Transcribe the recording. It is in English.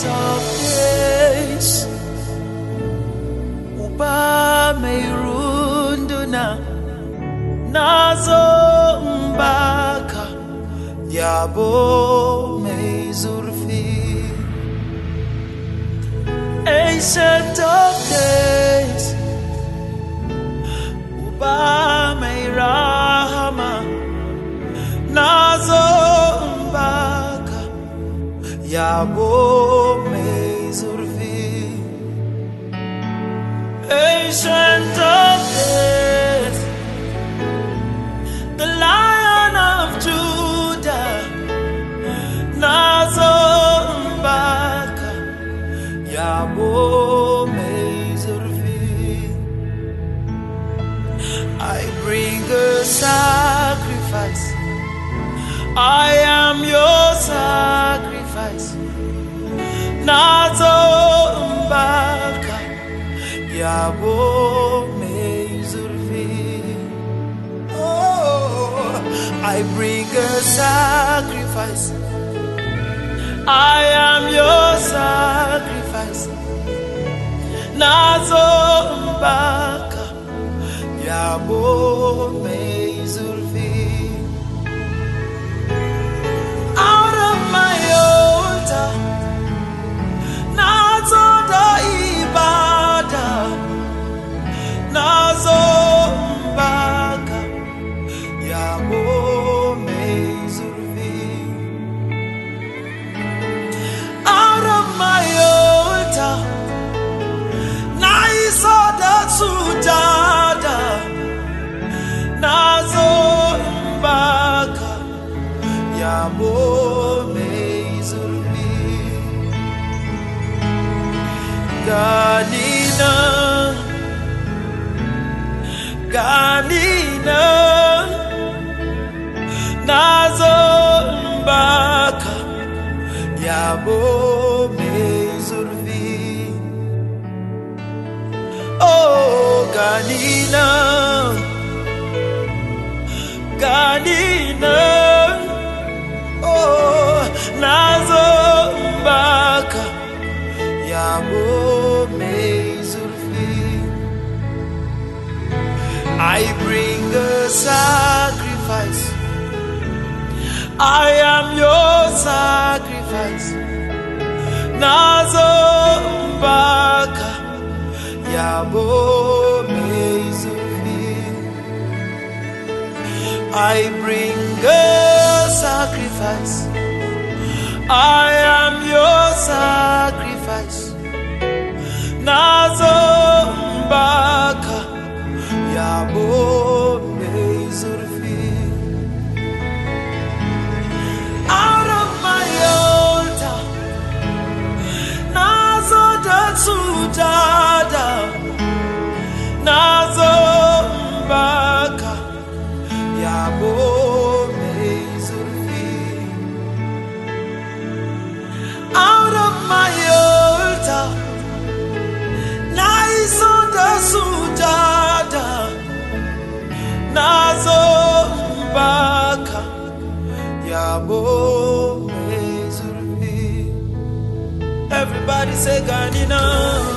of days, uba meirunduna nazo mbaka yabo meizurfi. Ancient of days, uba meirahama nazo mbaka yabo meizurfi. Ancient of days, the Lion of Judah, nazo mbaka yabo meizurfi. I bring a sacrifice, I am your sacrifice. Nazo mbaka yabo meizurfi. Oh, I bring a sacrifice, I am your sacrifice. Nazo mbaka yabo meizurfi. Out of my altar, nazo da ibada, nazo mbaka yabo meizurfi. Out of my altar, naiso da sujada, nazo mbaka yabo meizurfi. Ganina, ganina, nazo mbaka yabo meizurfi. Oh, ganina, ganina, oh, nazo mbaka yabo meizurfi. I bring a sacrifice, I am your sacrifice. Nazo mbaka yabo meizurfi. I bring a sacrifice, I am your sacrifice. Nazo mbaka yabo meizurfi. Out of my altar, nazo da sujada, nazo mbaka yabo meizurfi. Out of my altar, naiso da sujada, nazo mbaka yabo meizurfi. Everybody say ganina.